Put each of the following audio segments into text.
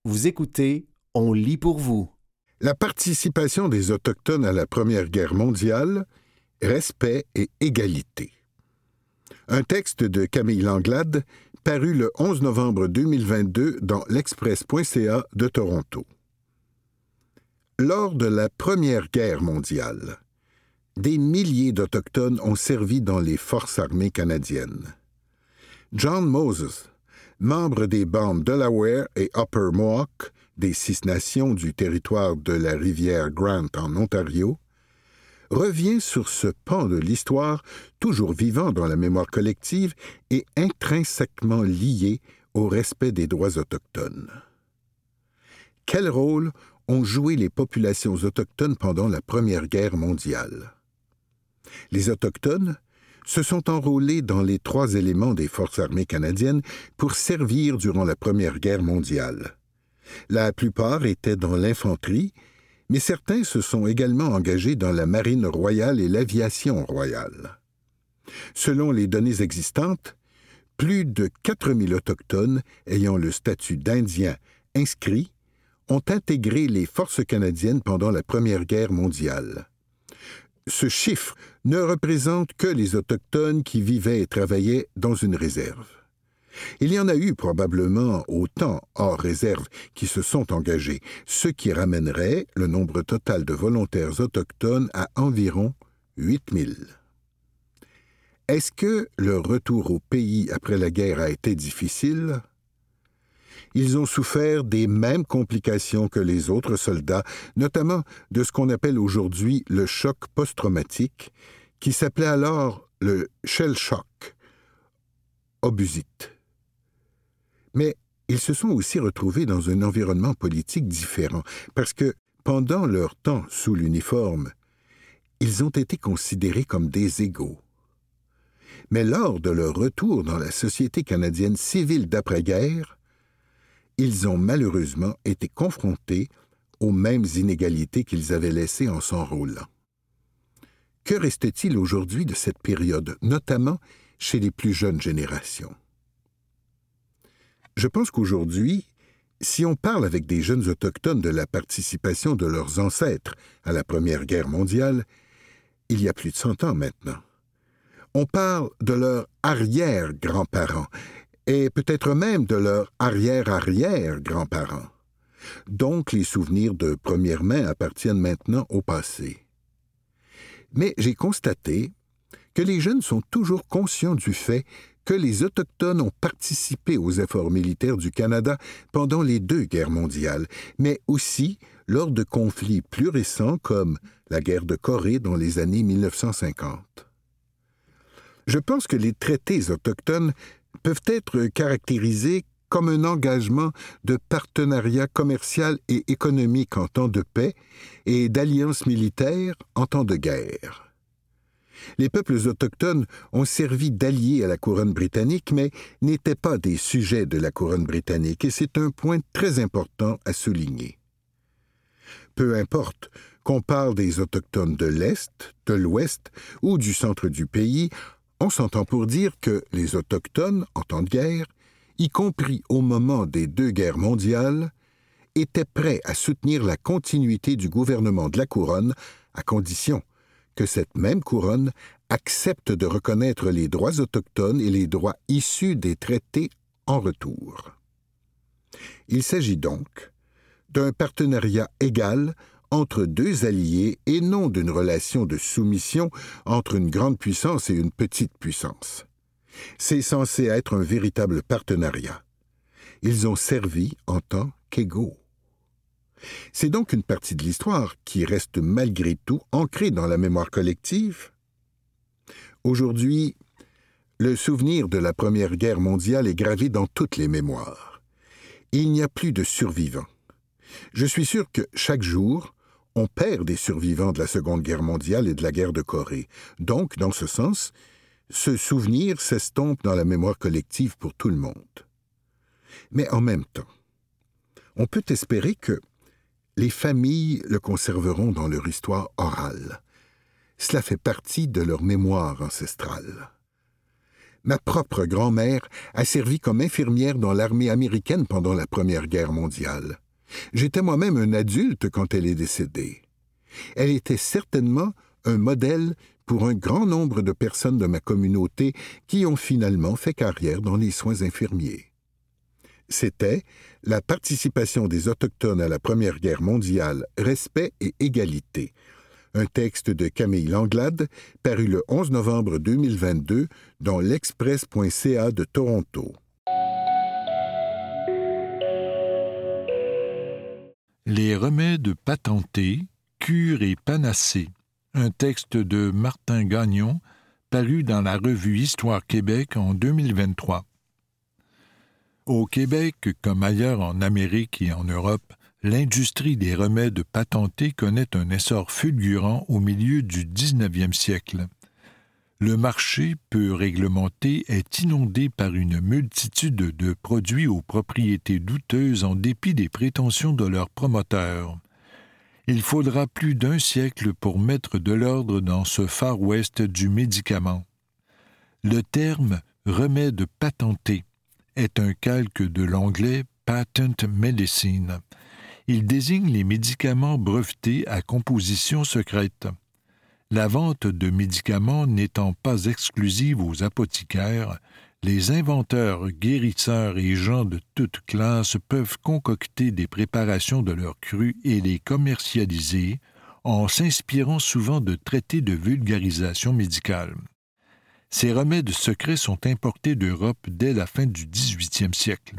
Vous écoutez, on lit pour vous. La participation des Autochtones à la Première Guerre mondiale, respect et égalité. Un texte de Camille Langlade, paru le 11 novembre 2022 dans l'Express.ca de Toronto. Lors de la Première Guerre mondiale, des milliers d'Autochtones ont servi dans les forces armées canadiennes. John Moses, membre des bandes Delaware et Upper Mohawk, des 6 nations du territoire de la rivière Grant en Ontario, revient sur ce pan de l'histoire toujours vivant dans la mémoire collective et intrinsèquement lié au respect des droits autochtones. Quel rôle ont joué les populations autochtones pendant la Première Guerre mondiale? Les Autochtones se sont enrôlés dans les 3 éléments des forces armées canadiennes pour servir durant la Première Guerre mondiale. La plupart étaient dans l'infanterie, mais certains se sont également engagés dans la marine royale et l'aviation royale. Selon les données existantes, plus de 4000 Autochtones ayant le statut d'Indiens inscrits ont intégré les forces canadiennes pendant la Première Guerre mondiale. Ce chiffre ne représente que les Autochtones qui vivaient et travaillaient dans une réserve. Il y en a eu probablement autant hors réserve qui se sont engagés, ce qui ramènerait le nombre total de volontaires autochtones à environ 8000. Est-ce que le retour au pays après la guerre a été difficile? Ils ont souffert des mêmes complications que les autres soldats, notamment de ce qu'on appelle aujourd'hui le choc post-traumatique, qui s'appelait alors le shell shock, obusite. Mais ils se sont aussi retrouvés dans un environnement politique différent, parce que, pendant leur temps sous l'uniforme, ils ont été considérés comme des égaux. Mais lors de leur retour dans la société canadienne civile d'après-guerre, ils ont malheureusement été confrontés aux mêmes inégalités qu'ils avaient laissées en s'enrôlant. Que reste-t-il aujourd'hui de cette période, notamment chez les plus jeunes générations? Je pense qu'aujourd'hui, si on parle avec des jeunes autochtones de la participation de leurs ancêtres à la Première Guerre mondiale, il y a plus de 100 ans maintenant, on parle de leurs arrière-grands-parents et peut-être même de leurs arrière-arrière-grands-parents. Donc les souvenirs de première main appartiennent maintenant au passé. Mais j'ai constaté que les jeunes sont toujours conscients du fait que les Autochtones ont participé aux efforts militaires du Canada pendant les 2 guerres mondiales, mais aussi lors de conflits plus récents comme la guerre de Corée dans les années 1950. Je pense que les traités autochtones peuvent être caractérisés comme un engagement de partenariat commercial et économique en temps de paix et d'alliance militaire en temps de guerre. Les peuples autochtones ont servi d'alliés à la couronne britannique, mais n'étaient pas des sujets de la couronne britannique, et c'est un point très important à souligner. Peu importe qu'on parle des Autochtones de l'Est, de l'Ouest ou du centre du pays, on s'entend pour dire que les Autochtones, en temps de guerre, y compris au moment des 2 guerres mondiales, étaient prêts à soutenir la continuité du gouvernement de la couronne, à condition que cette même couronne accepte de reconnaître les droits autochtones et les droits issus des traités en retour. Il s'agit donc d'un partenariat égal entre 2 alliés et non d'une relation de soumission entre une grande puissance et une petite puissance. C'est censé être un véritable partenariat. Ils ont servi en tant qu'égaux. C'est donc une partie de l'histoire qui reste malgré tout ancrée dans la mémoire collective. Aujourd'hui, le souvenir de la Première Guerre mondiale est gravé dans toutes les mémoires. Il n'y a plus de survivants. Je suis sûr que chaque jour, on perd des survivants de la Seconde Guerre mondiale et de la guerre de Corée. Donc, dans ce sens, ce souvenir s'estompe dans la mémoire collective pour tout le monde. Mais en même temps, on peut espérer que les familles le conserveront dans leur histoire orale. Cela fait partie de leur mémoire ancestrale. Ma propre grand-mère a servi comme infirmière dans l'armée américaine pendant la Première Guerre mondiale. J'étais moi-même un adulte quand elle est décédée. Elle était certainement un modèle pour un grand nombre de personnes de ma communauté qui ont finalement fait carrière dans les soins infirmiers. C'était La participation des Autochtones à la Première Guerre mondiale, respect et égalité. Un texte de Camille Langlade, paru le 11 novembre 2022 dans l'Express.ca de Toronto. Les remèdes patentés, cures et panacées. Un texte de Martin Gagnon, paru dans la revue Histoire Québec en 2023. Au Québec, comme ailleurs en Amérique et en Europe, l'industrie des remèdes patentés connaît un essor fulgurant au milieu du 19e siècle. Le marché, peu réglementé, est inondé par une multitude de produits aux propriétés douteuses en dépit des prétentions de leurs promoteurs. Il faudra plus d'un siècle pour mettre de l'ordre dans ce Far West du médicament. Le terme « remède patenté » est un calque de l'anglais « patent medicine ». Il désigne les médicaments brevetés à composition secrète. La vente de médicaments n'étant pas exclusive aux apothicaires, les inventeurs, guérisseurs et gens de toute classe peuvent concocter des préparations de leur cru et les commercialiser en s'inspirant souvent de traités de vulgarisation médicale. Ces remèdes secrets sont importés d'Europe dès la fin du 18e siècle.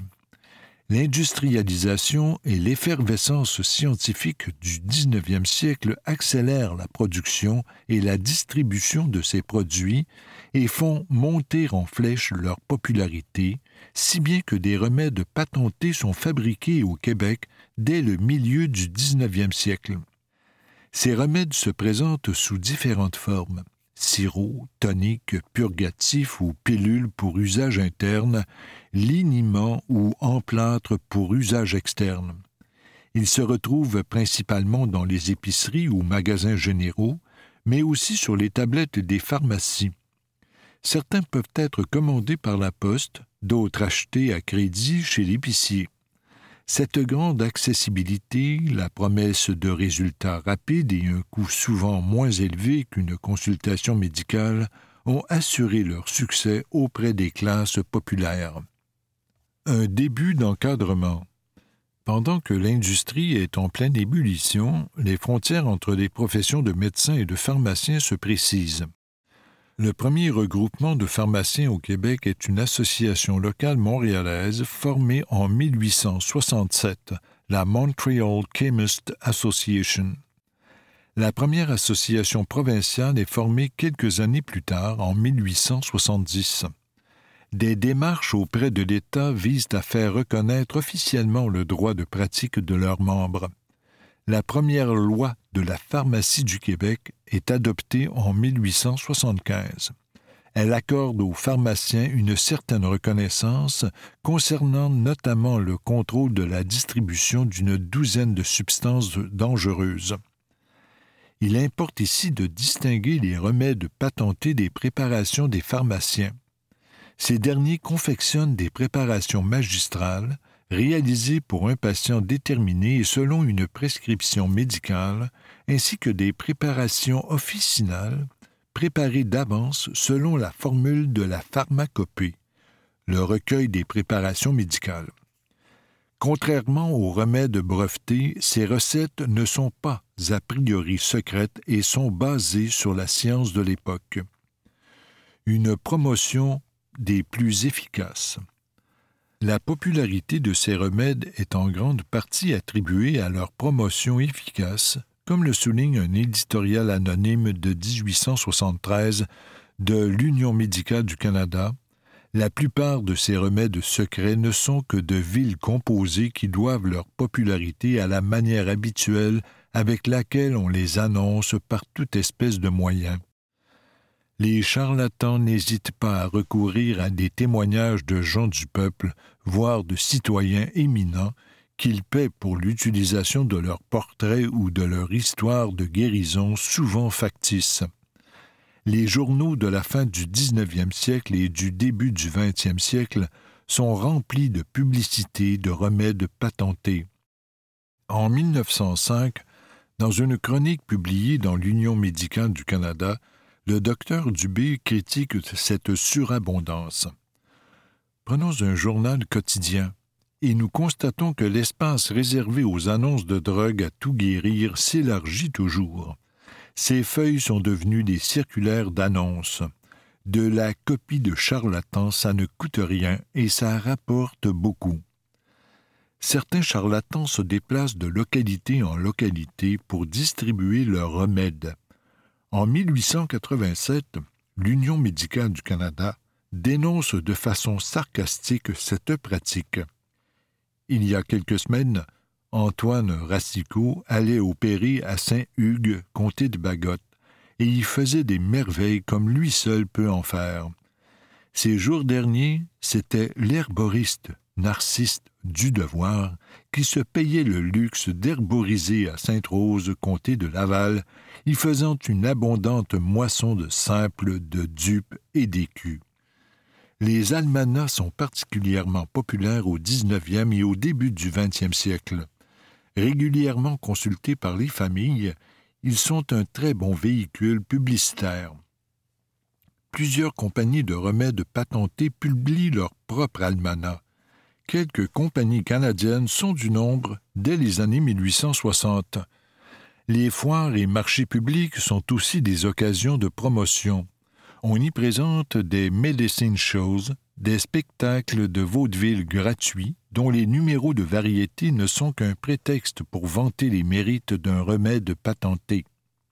L'industrialisation et l'effervescence scientifique du 19e siècle accélèrent la production et la distribution de ces produits et font monter en flèche leur popularité, si bien que des remèdes patentés sont fabriqués au Québec dès le milieu du 19e siècle. Ces remèdes se présentent sous différentes formes. Sirop, tonique, purgatif ou pilule pour usage interne, liniment ou emplâtre pour usage externe. Ils se retrouvent principalement dans les épiceries ou magasins généraux, mais aussi sur les tablettes des pharmacies. Certains peuvent être commandés par la poste, d'autres achetés à crédit chez l'épicier. Cette grande accessibilité, la promesse de résultats rapides et un coût souvent moins élevé qu'une consultation médicale ont assuré leur succès auprès des classes populaires. Un début d'encadrement. Pendant que l'industrie est en pleine ébullition, les frontières entre les professions de médecins et de pharmaciens se précisent. Le premier regroupement de pharmaciens au Québec est une association locale montréalaise formée en 1867, la Montreal Chemist Association. La première association provinciale est formée quelques années plus tard, en 1870. Des démarches auprès de l'État visent à faire reconnaître officiellement le droit de pratique de leurs membres. La première loi de la pharmacie du Québec est adoptée en 1875. Elle accorde aux pharmaciens une certaine reconnaissance concernant notamment le contrôle de la distribution d'une douzaine de substances dangereuses. Il importe ici de distinguer les remèdes patentés des préparations des pharmaciens. Ces derniers confectionnent des préparations magistrales réalisées pour un patient déterminé et selon une prescription médicale, ainsi que des préparations officinales préparées d'avance selon la formule de la pharmacopée, le recueil des préparations médicales. Contrairement aux remèdes brevetés, ces recettes ne sont pas a priori secrètes et sont basées sur la science de l'époque. Une promotion des plus efficaces. La popularité de ces remèdes est en grande partie attribuée à leur promotion efficace, comme le souligne un éditorial anonyme de 1873 de l'Union médicale du Canada. La plupart de ces remèdes secrets ne sont que de vils composés qui doivent leur popularité à la manière habituelle avec laquelle on les annonce par toute espèce de moyens. Les charlatans n'hésitent pas à recourir à des témoignages de gens du peuple, voire de citoyens éminents, qu'ils paient pour l'utilisation de leurs portraits ou de leur histoire de guérison souvent factice. Les journaux de la fin du 19e siècle et du début du 20e siècle sont remplis de publicités de remèdes patentés. En 1905, dans une chronique publiée dans l'Union médicale du Canada, le docteur Dubé critique cette surabondance. Prenons un journal quotidien et nous constatons que l'espace réservé aux annonces de drogue à tout guérir s'élargit toujours. Ces feuilles sont devenues des circulaires d'annonces. De la copie de charlatans, ça ne coûte rien et ça rapporte beaucoup. Certains charlatans se déplacent de localité en localité pour distribuer leurs remèdes. En 1887, l'Union médicale du Canada dénonce de façon sarcastique cette pratique. Il y a quelques semaines, Antoine Racicot allait opérer à Saint-Hugues, comté de Bagotte, et y faisait des merveilles comme lui seul peut en faire. Ces jours derniers, c'était l'herboriste Narcisse Dudevoir qui se payait le luxe d'herboriser à Sainte-Rose, comté de Laval, y faisant une abondante moisson de simples, de dupes et d'écus. Les almanachs sont particulièrement populaires au 19e et au début du 20e siècle. Régulièrement consultés par les familles, ils sont un très bon véhicule publicitaire. Plusieurs compagnies de remèdes patentées publient leur propre almanach. Quelques compagnies canadiennes sont du nombre dès les années 1860. Les foires et marchés publics sont aussi des occasions de promotion. On y présente des medicine shows, des spectacles de vaudeville gratuits, dont les numéros de variété ne sont qu'un prétexte pour vanter les mérites d'un remède patenté.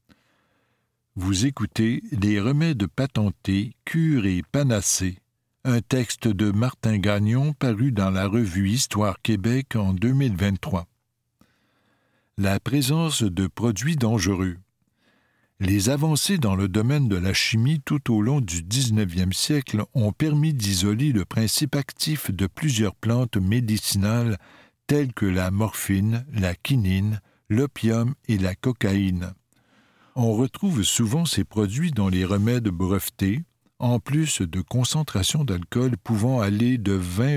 Vous écoutez Les remèdes patentés, cures et panacées, un texte de Martin Gagnon paru dans la revue Histoire Québec en 2023. La présence de produits dangereux. Les avancées dans le domaine de la chimie tout au long du 19e siècle ont permis d'isoler le principe actif de plusieurs plantes médicinales telles que la morphine, la quinine, l'opium et la cocaïne. On retrouve souvent ces produits dans les remèdes brevetés, en plus de concentrations d'alcool pouvant aller de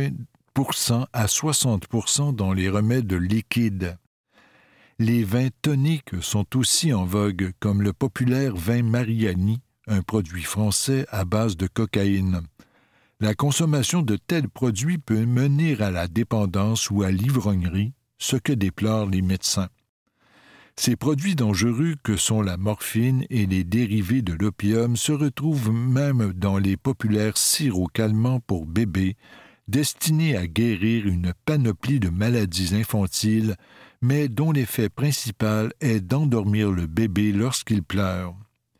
20% à 60% dans les remèdes liquides. Les vins toniques sont aussi en vogue, comme le populaire vin Mariani, un produit français à base de cocaïne. La consommation de tels produits peut mener à la dépendance ou à l'ivrognerie, ce que déplorent les médecins. Ces produits dangereux que sont la morphine et les dérivés de l'opium se retrouvent même dans les populaires sirops calmants pour bébés, destinés à guérir une panoplie de maladies infantiles, mais dont l'effet principal est d'endormir le bébé lorsqu'il pleure.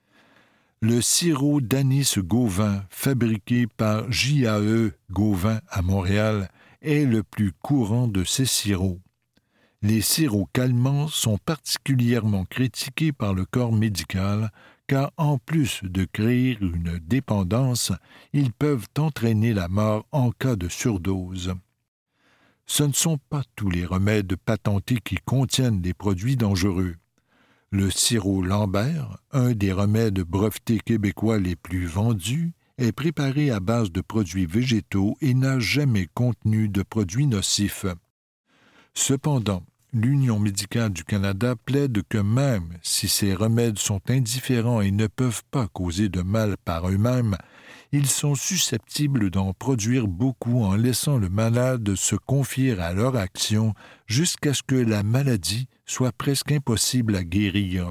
Le sirop d'anis Gauvin, fabriqué par J.A.E. Gauvin à Montréal, est le plus courant de ces sirops. Les sirops calmants sont particulièrement critiqués par le corps médical car en plus de créer une dépendance, ils peuvent entraîner la mort en cas de surdose. Ce ne sont pas tous les remèdes patentés qui contiennent des produits dangereux. Le sirop Lambert, un des remèdes brevetés québécois les plus vendus, est préparé à base de produits végétaux et n'a jamais contenu de produits nocifs. Cependant, l'Union médicale du Canada plaide que même si ces remèdes sont indifférents et ne peuvent pas causer de mal par eux-mêmes, ils sont susceptibles d'en produire beaucoup en laissant le malade se confier à leur action jusqu'à ce que la maladie soit presque impossible à guérir.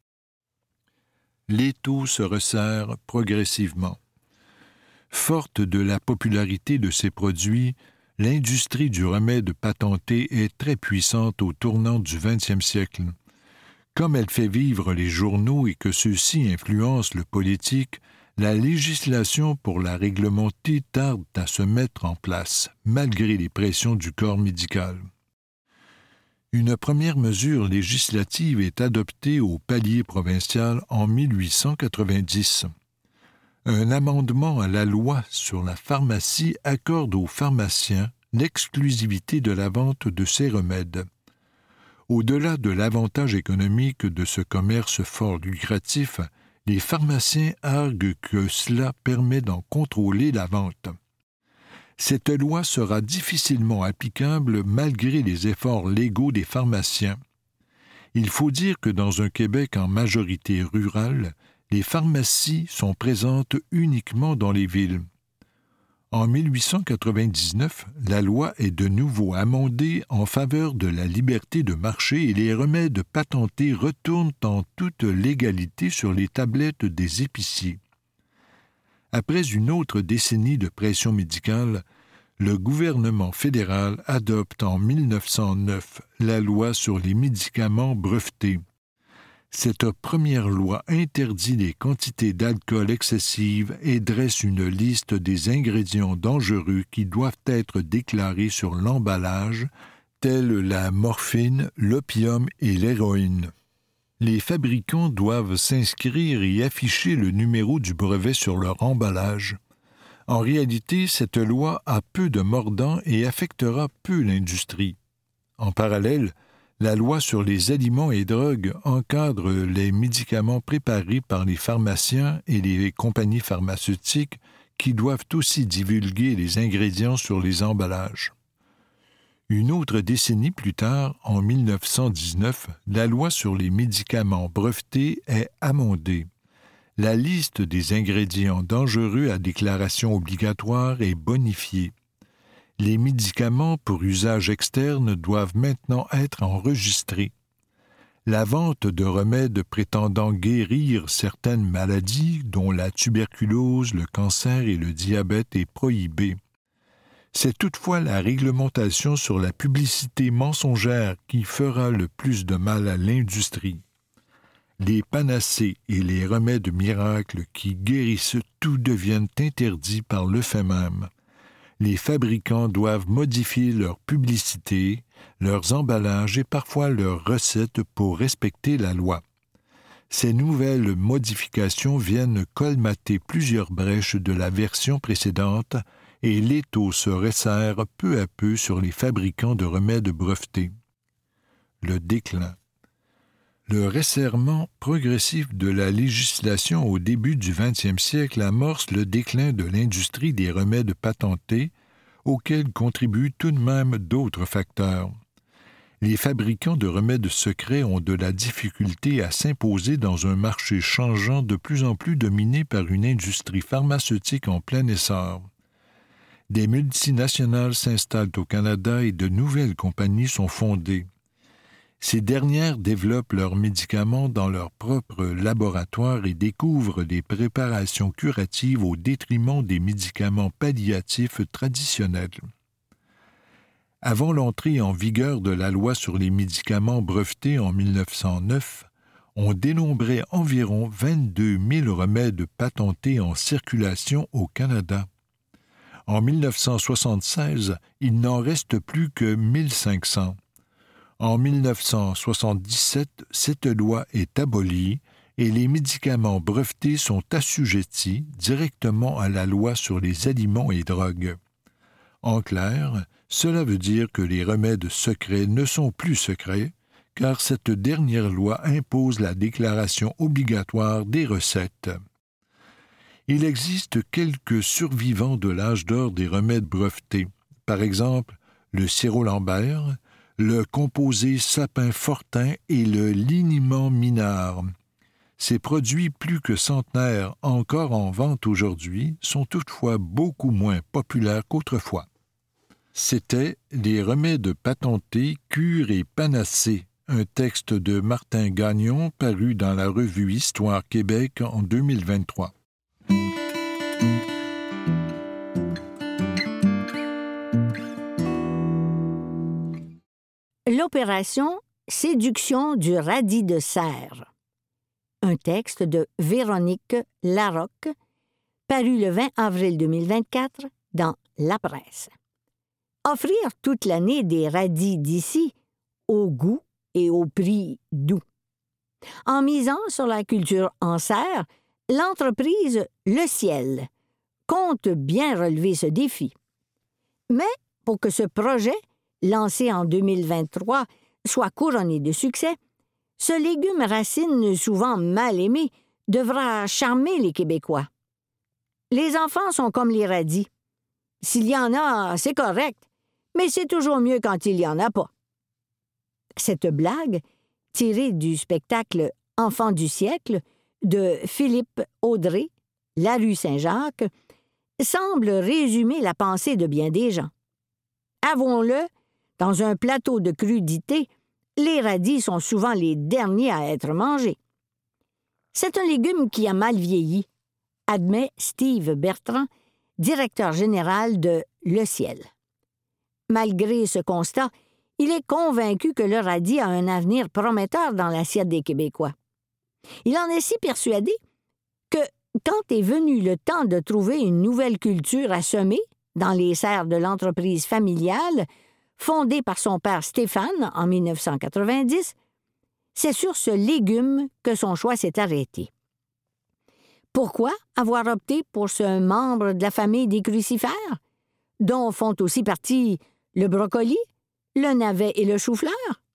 L'étau se resserre progressivement. Forte de la popularité de ces produits, l'industrie du remède patenté est très puissante au tournant du 20e siècle. Comme elle fait vivre les journaux et que ceux-ci influencent le politique, la législation pour la réglementer tarde à se mettre en place, malgré les pressions du corps médical. Une première mesure législative est adoptée au palier provincial en 1890. Un amendement à la loi sur la pharmacie accorde aux pharmaciens l'exclusivité de la vente de ces remèdes. Au-delà de l'avantage économique de ce commerce fort lucratif, Les pharmaciens arguent que cela permet d'en contrôler la vente. Cette loi sera difficilement applicable malgré les efforts légaux des pharmaciens. Il faut dire que dans un Québec en majorité rurale, les pharmacies sont présentes uniquement dans les villes. En 1899, la loi est de nouveau amendée en faveur de la liberté de marché et les remèdes patentés retournent en toute légalité sur les tablettes des épiciers. Après une autre décennie de pression médicale, le gouvernement fédéral adopte en 1909 la loi sur les médicaments brevetés. Cette première loi interdit les quantités d'alcool excessives et dresse une liste des ingrédients dangereux qui doivent être déclarés sur l'emballage, tels la morphine, l'opium et l'héroïne. Les fabricants doivent s'inscrire et afficher le numéro du brevet sur leur emballage. En réalité, cette loi a peu de mordant et affectera peu l'industrie. En parallèle, la loi sur les aliments et drogues encadre les médicaments préparés par les pharmaciens et les compagnies pharmaceutiques qui doivent aussi divulguer les ingrédients sur les emballages. Une autre décennie plus tard, en 1919, la loi sur les médicaments brevetés est amendée. La liste des ingrédients dangereux à déclaration obligatoire est bonifiée. Les médicaments pour usage externe doivent maintenant être enregistrés. La vente de remèdes prétendant guérir certaines maladies, dont la tuberculose, le cancer et le diabète, est prohibée. C'est toutefois la réglementation sur la publicité mensongère qui fera le plus de mal à l'industrie. Les panacées et les remèdes miracles qui guérissent tout deviennent interdits par le fait même. Les fabricants doivent modifier leur publicité, leurs emballages et parfois leurs recettes pour respecter la loi. Ces nouvelles modifications viennent colmater plusieurs brèches de la version précédente et l'étau se resserre peu à peu sur les fabricants de remèdes brevetés. Le déclin. Le resserrement progressif de la législation au début du 20e siècle amorce le déclin de l'industrie des remèdes patentés, auxquels contribuent tout de même d'autres facteurs. Les fabricants de remèdes secrets ont de la difficulté à s'imposer dans un marché changeant de plus en plus dominé par une industrie pharmaceutique en plein essor. Des multinationales s'installent au Canada et de nouvelles compagnies sont fondées. Ces dernières développent leurs médicaments dans leur propre laboratoire et découvrent des préparations curatives au détriment des médicaments palliatifs traditionnels. Avant l'entrée en vigueur de la loi sur les médicaments brevetés en 1909, on dénombrait environ 22 000 remèdes patentés en circulation au Canada. En 1976, il n'en reste plus que 1500. En 1977, cette loi est abolie et les médicaments brevetés sont assujettis directement à la loi sur les aliments et drogues. En clair, cela veut dire que les remèdes secrets ne sont plus secrets, car cette dernière loi impose la déclaration obligatoire des recettes. Il existe quelques survivants de l'âge d'or des remèdes brevetés, par exemple le sirop Lambert, le composé sapin fortin et le liniment minard. Ces produits plus que centenaires encore en vente aujourd'hui sont toutefois beaucoup moins populaires qu'autrefois. C'était Les remèdes patentés, cures et panacées, un texte de Martin Gagnon paru dans la revue Histoire Québec en 2023. L'opération Séduction du radis de serre. Un texte de Véronique Larocque, paru le 20 avril 2024 dans La Presse. Offrir toute l'année des radis d'ici, au goût et au prix doux. En misant sur la culture en serre, l'entreprise Le Ciel compte bien relever ce défi. Mais pour que ce projet, lancé en 2023, soit couronné de succès, ce légume racine souvent mal aimé devra charmer les Québécois. Les enfants sont comme les radis. S'il y en a, c'est correct, mais c'est toujours mieux quand il n'y en a pas. Cette blague, tirée du spectacle Enfants du siècle de Philippe Audrey, La rue Saint-Jacques, semble résumer la pensée de bien des gens. Avouons-le, dans un plateau de crudité, les radis sont souvent les derniers à être mangés. C'est un légume qui a mal vieilli, admet Steve Bertrand, directeur général de Le Ciel. Malgré ce constat, il est convaincu que le radis a un avenir prometteur dans l'assiette des Québécois. Il en est si persuadé que, quand est venu le temps de trouver une nouvelle culture à semer dans les serres de l'entreprise familiale, fondée par son père Stéphane en 1990, c'est sur ce légume que son choix s'est arrêté. Pourquoi avoir opté pour ce membre de la famille des crucifères, dont font aussi partie le brocoli, le navet et le chou-fleur?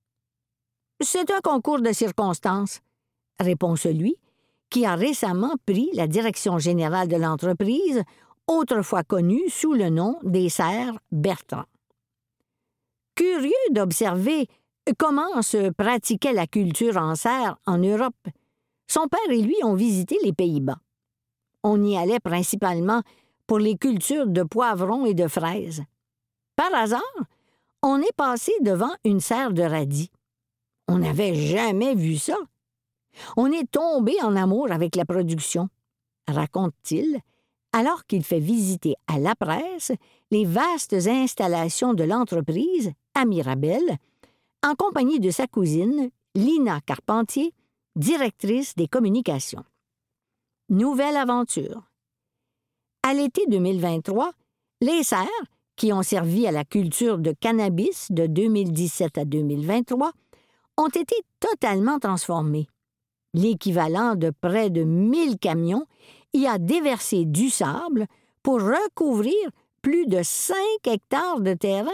C'est un concours de circonstances, répond celui qui a récemment pris la direction générale de l'entreprise, autrefois connue sous le nom des serres Bertrand. Curieux d'observer comment se pratiquait la culture en serre en Europe, son père et lui ont visité les Pays-Bas. On y allait principalement pour les cultures de poivrons et de fraises. Par hasard, on est passé devant une serre de radis. On n'avait jamais vu ça. On est tombé en amour avec la production, raconte-t-il, alors qu'il fait visiter à la presse les vastes installations de l'entreprise à Mirabel, en compagnie de sa cousine, Lina Carpentier, directrice des communications. Nouvelle aventure. À l'été 2023, les serres, qui ont servi à la culture de cannabis de 2017 à 2023, ont été totalement transformées. L'équivalent de près de 1000 camions y a déversé du sable pour recouvrir plus de 5 hectares de terrain.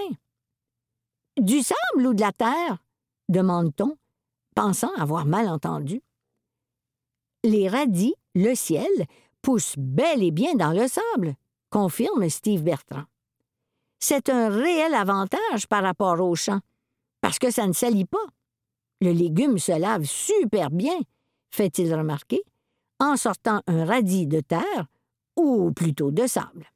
Du sable ou de la terre? Demande-t-on, pensant avoir mal entendu. Les radis, le ciel, poussent bel et bien dans le sable, confirme Steve Bertrand. C'est un réel avantage par rapport au champ, parce que ça ne salit pas. Le légume se lave super bien, fait-il remarquer, en sortant un radis de terre, ou plutôt de sable.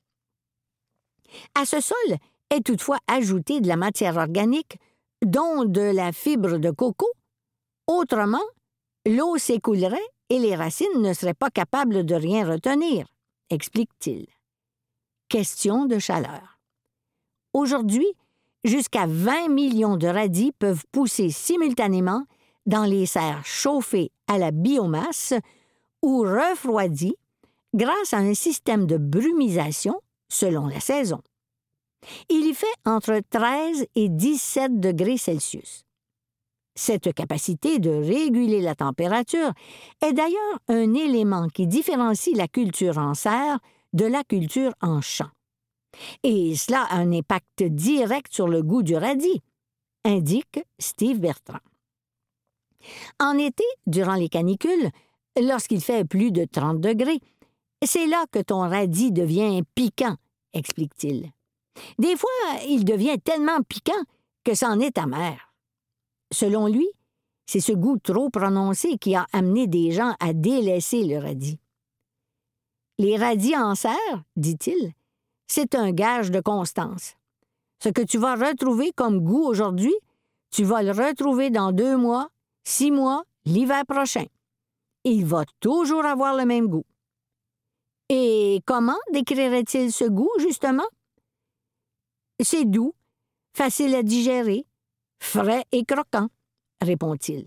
À ce sol est toutefois ajoutée de la matière organique, dont de la fibre de coco. Autrement, l'eau s'écoulerait et les racines ne seraient pas capables de rien retenir, explique-t-il. Question de chaleur. Aujourd'hui, jusqu'à 20 millions de radis peuvent pousser simultanément dans les serres chauffées à la biomasse ou refroidies grâce à un système de brumisation selon la saison. Il y fait entre 13 et 17 degrés Celsius. Cette capacité de réguler la température est d'ailleurs un élément qui différencie la culture en serre de la culture en champ. Et cela a un impact direct sur le goût du radis, indique Steve Bertrand. En été, durant les canicules, lorsqu'il fait plus de 30 degrés, c'est là que ton radis devient piquant, explique-t-il. Des fois, il devient tellement piquant que c'en est amer. Selon lui, c'est ce goût trop prononcé qui a amené des gens à délaisser le radis. Les radis en serre, dit-il, c'est un gage de constance. Ce que tu vas retrouver comme goût aujourd'hui, tu vas le retrouver dans 2 mois, 6 mois, l'hiver prochain. Il va toujours avoir le même goût. Et comment décrirait-il ce goût, justement? C'est doux, facile à digérer, frais et croquant, répond-il.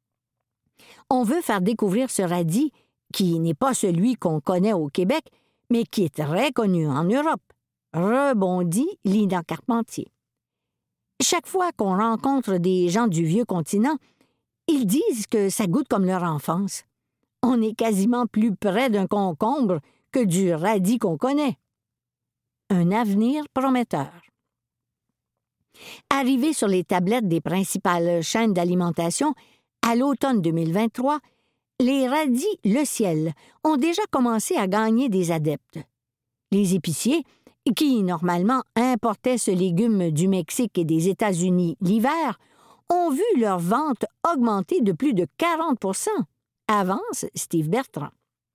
On veut faire découvrir ce radis, qui n'est pas celui qu'on connaît au Québec, mais qui est très connu en Europe, rebondit Lina Carpentier. Chaque fois qu'on rencontre des gens du vieux continent, ils disent que ça goûte comme leur enfance. On est quasiment plus près d'un concombre que du radis qu'on connaît. Un avenir prometteur. Arrivé sur les tablettes des principales chaînes d'alimentation, à l'automne 2023, les radis Le Ciel ont déjà commencé à gagner des adeptes. Les épiciers, qui normalement importaient ce légume du Mexique et des États-Unis l'hiver, ont vu leurs ventes augmenter de plus de 40 %, avance Steve Bertrand.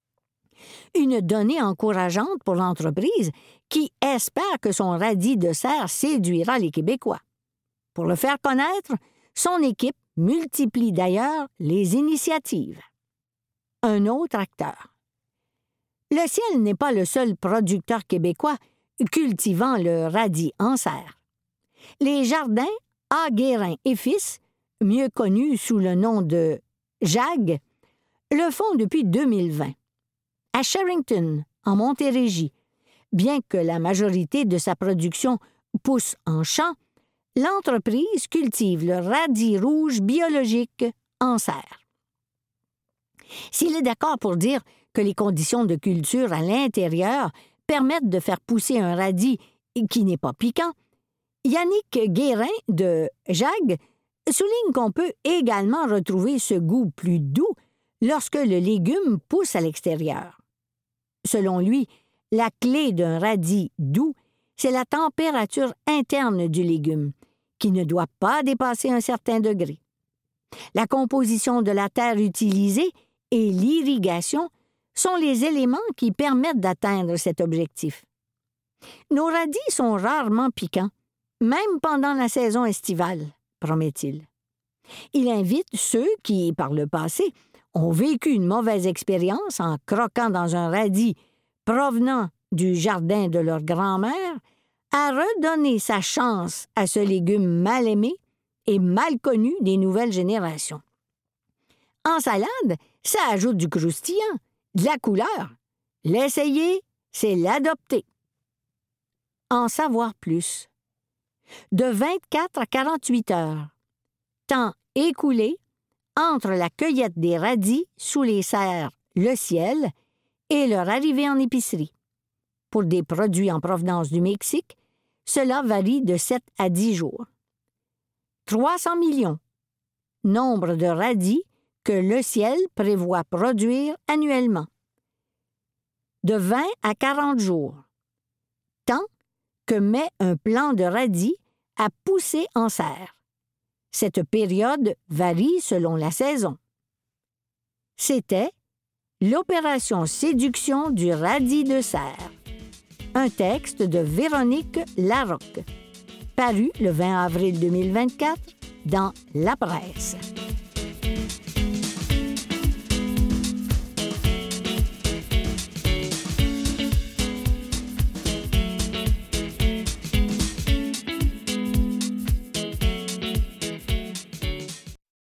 Une donnée encourageante pour l'entreprise qui espère que son radis de serre séduira les Québécois. Pour le faire connaître, son équipe multiplie d'ailleurs les initiatives. Un autre acteur. Le Ciel n'est pas le seul producteur québécois cultivant le radis en serre. Les jardins A. Guérin et Fils, mieux connus sous le nom de JAG, le font depuis 2020. À Sherrington, en Montérégie, bien que la majorité de sa production pousse en champ, l'entreprise cultive le radis rouge biologique en serre. S'il est d'accord pour dire que les conditions de culture à l'intérieur permettent de faire pousser un radis qui n'est pas piquant, Yannick Guérin de JAG souligne qu'on peut également retrouver ce goût plus doux lorsque le légume pousse à l'extérieur. Selon lui, la clé d'un radis doux, c'est la température interne du légume, qui ne doit pas dépasser un certain degré. La composition de la terre utilisée et l'irrigation sont les éléments qui permettent d'atteindre cet objectif. Nos radis sont rarement piquants, même pendant la saison estivale, promet-il. Il invite ceux qui, par le passé, ont vécu une mauvaise expérience en croquant dans un radis provenant du jardin de leur grand-mère à redonner sa chance à ce légume mal aimé et mal connu des nouvelles générations. En salade, ça ajoute du croustillant, de la couleur. L'essayer, c'est l'adopter. En savoir plus. De 24 à 48 heures. Temps écoulé entre la cueillette des radis sous les serres Le Ciel et leur arrivée en épicerie. Pour des produits en provenance du Mexique, cela varie de 7 à 10 jours. 300 millions. Nombre de radis que Le Ciel prévoit produire annuellement. De 20 à 40 jours. Temps que met un plant de radis à pousser en serre. Cette période varie selon la saison. C'était l'opération séduction du radis de serre. Un texte de Véronique Larocque, paru le 20 avril 2024 dans La Presse.